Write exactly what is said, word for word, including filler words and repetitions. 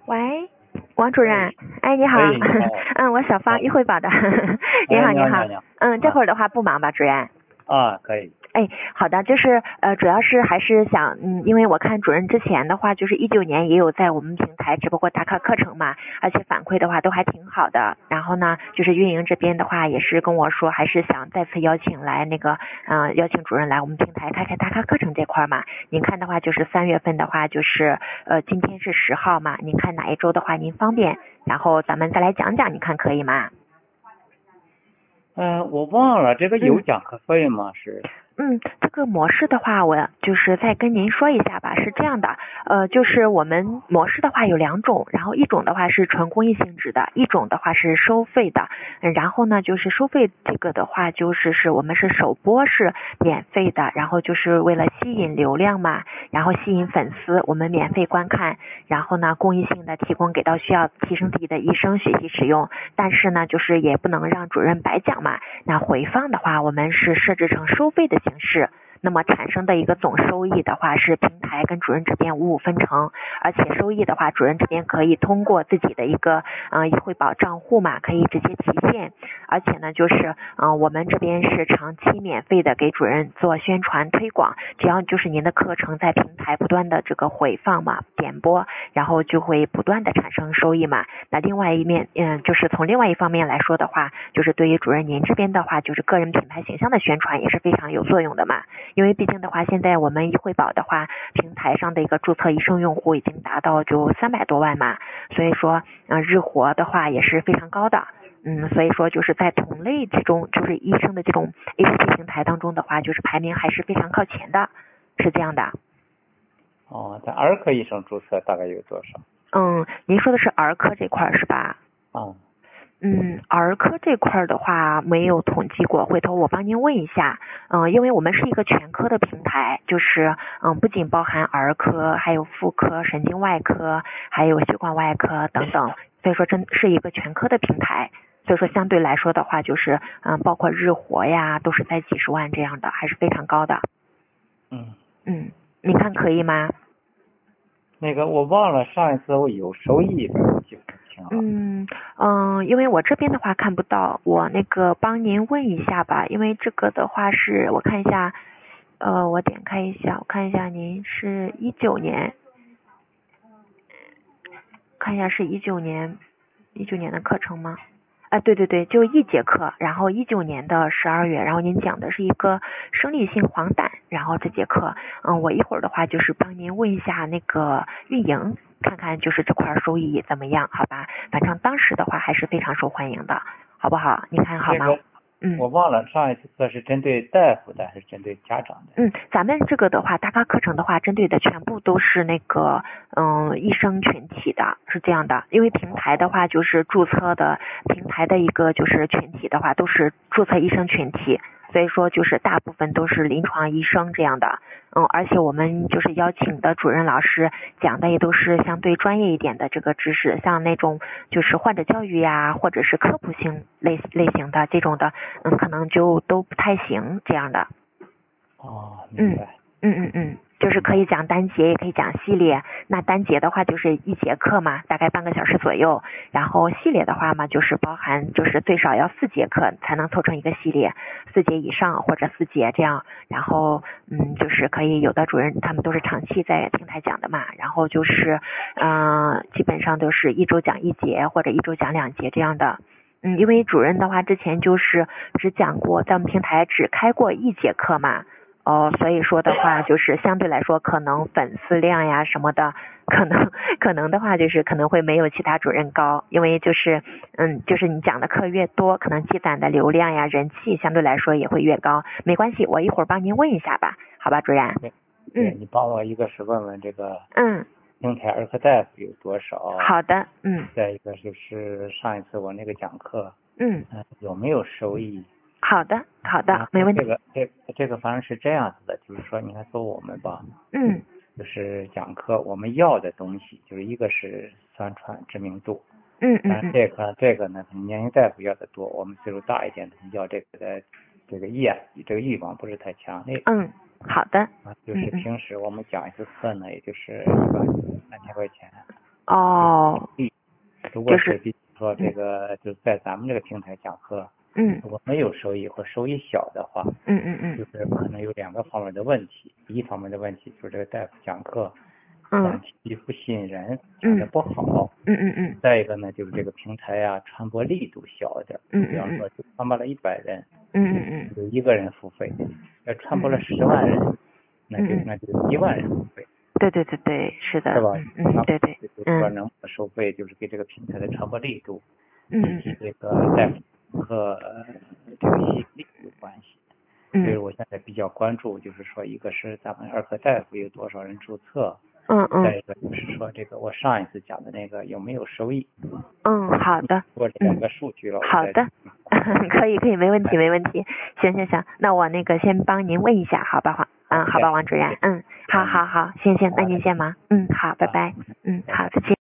喂，王主任，哎，你好， 哎，你好， 嗯，我小芳哎， 一汇报的，你好， 哎，你好，你你好， 好，你好， 嗯，这会儿的话不忙吧，主任？ 啊，可以， 哎，好的，就是呃，主要是还是想，嗯，因为我看主任之前的话，就是一九年也有在我们平台直播过打卡课程嘛，而且反馈的话都还挺好的。然后呢，就是运营这边的话也是跟我说，还是想再次邀请来那个，嗯、呃，邀请主任来我们平台开开打卡课程这块嘛。您看的话，就是三月份的话，就是呃，今天是十号嘛，您看哪一周的话您方便，然后咱们再来讲讲，你看可以吗？ 嗯、我忘了这个有嗯。 讲课费吗？是， 嗯，这个模式的话，我就是再跟您说一下吧。是这样的，呃，就是我们模式的话有两种，然后一种的话是纯公益性质的，一种的话是收费的。嗯，然后呢，就是收费这个的话，就是是我们是首播是免费的，然后就是为了吸引流量嘛，然后吸引粉丝，我们免费观看，然后呢，公益性的提供给到需要提升自己的医生学习使用，但是呢，就是也不能让主任白讲嘛。那回放的话，我们是设置成收费的形式，那么产生的一个总收益的话是平台跟主任这边五五分成，而且收益的话，主任这边可以通过自己的一个嗯汇保账户嘛，可以直接提现，而且呢就是嗯、呃、我们这边是长期免费的给主任做宣传推广，只要就是您的课程在平台不断的这个回放嘛点播，然后就会不断的产生收益嘛。那另外一面嗯就是从另外一方面来说的话，就是对于主任您这边的话，就是个人品牌形象的宣传也是非常有作用的嘛。因为毕竟的话，现在我们医惠保的话，平台上的一个注册医生用户已经达到就三百多万嘛，所以说，嗯、呃，日活的话也是非常高的。嗯，所以说就是在同类这种就是医生的这种 A P P 平台当中的话，就是排名还是非常靠前的，是这样的。 哦，咱儿科医生注册大概有多少？ 嗯，您说的是儿科这块是吧？ 啊， 嗯，儿科这块的话没有统计过，回头我帮您问一下。嗯，因为我们是一个全科的平台，就是嗯，不仅包含儿科，还有妇科、神经外科，还有血管外科等等，所以说真是一个全科的平台。所以说相对来说的话，就是嗯，包括日活呀，都是在几十万这样的，还是非常高的。 嗯， 嗯，您看可以吗？ 那个我忘了上一次我有收益的，记不清了。 嗯嗯，因为我这边的话看不到，我那个帮您问一下吧，因为这个的话是我看一下，呃，我点开一下，我看一下您是一九年，看一下是一九年一九年的课程吗？啊，对对对，就一节课，然后一九年的十二月，然后您讲的是一个生理性黄疸，然后这节课，嗯，我一会儿的话就是帮您问一下那个运营，看看就是这块收益怎么样，好吧？反正当时的话还是非常受欢迎的，好不好？你看好吗？ 这个嗯。 我忘了上一次课是针对大夫的还是针对家长的？ 嗯，咱们这个的话，大咖课程的话，针对的全部都是那个嗯医生群体的，是这样的。因为平台的话，就是注册的平台的一个就是群体的话，都是注册医生群体，所以说就是大部分都是临床医生这样的。嗯，而且我们就是邀请的主任老师讲的也都是相对专业一点的这个知识，像那种就是患者教育呀，或者是科普性类类型的这种的，嗯，可能就都不太行这样的。 哦，明白。 嗯嗯嗯，就是可以讲单节，也可以讲系列。那单节的话就是一节课嘛，大概半个小时左右。然后系列的话嘛，就是包含就是最少要四节课才能凑成一个系列，四节以上或者四节这样。然后嗯，就是可以有的主任他们都是长期在平台讲的嘛，然后就是嗯、呃，基本上都是一周讲一节或者一周讲两节这样的。嗯，因为主任的话之前就是只讲过，在我们平台只开过一节课嘛。哦，所以说的话，就是相对来说，可能粉丝量呀什么的，可能可能的话，就是可能会没有其他主任高，因为就是嗯，就是你讲的课越多，可能积攒的流量呀、人气相对来说也会越高。没关系，我一会儿帮您问一下吧，好吧，主任？ 对，对嗯你帮我一个是问问这个嗯， 平台儿科大夫有多少？ 好的，嗯再一个就是上一次我那个讲课， 嗯， 嗯、有没有收益？ 好的好然的，没问题。 后这个这这个反正是这样子的，就是说你看做我们吧， 嗯就是讲课我们要的东西，就是一个是宣传知名度，但是嗯嗯嗯这个这个呢，可能年轻大夫要的多，我们岁数大一点的要这个的这个意这个欲望不是太强烈。 嗯，好的， 啊，就是嗯嗯平时我们讲一次课呢，也就是一般三千块钱。 哦， 如果就是比如说这个就是在咱们这个平台讲课， 嗯如果没有收益或收益小的话， 嗯嗯嗯， 就是可能有两个方面的问题。一方面的问题就是这个大夫讲课嗯讲题不吸引人，讲的不好。 嗯嗯嗯。 再一个呢，就是这个平台啊传播力度小一点。 嗯比方说就传播了一百人， 嗯嗯嗯， 有一个人付费；要传播了十万人，那就那就一万人付费。 对对对对，是的， 是吧？ 嗯嗯对对， 就是说能不能收费，就是跟这个平台的传播力度嗯以及这个大夫和这个吸引力有关系。所以我现在比较关注，就是说一个是咱们儿科大夫有多少人注册， 嗯嗯， 再一个就是说这个我上一次讲的那个有没有收益。 嗯，好的， 我这两个数据了。 好的，可以可以，没问题没问题，行行行，那我那个先帮您问一下，好吧黄，嗯好吧王主任，嗯，好好好，行行，那您先忙，嗯好，拜拜，嗯好，再见。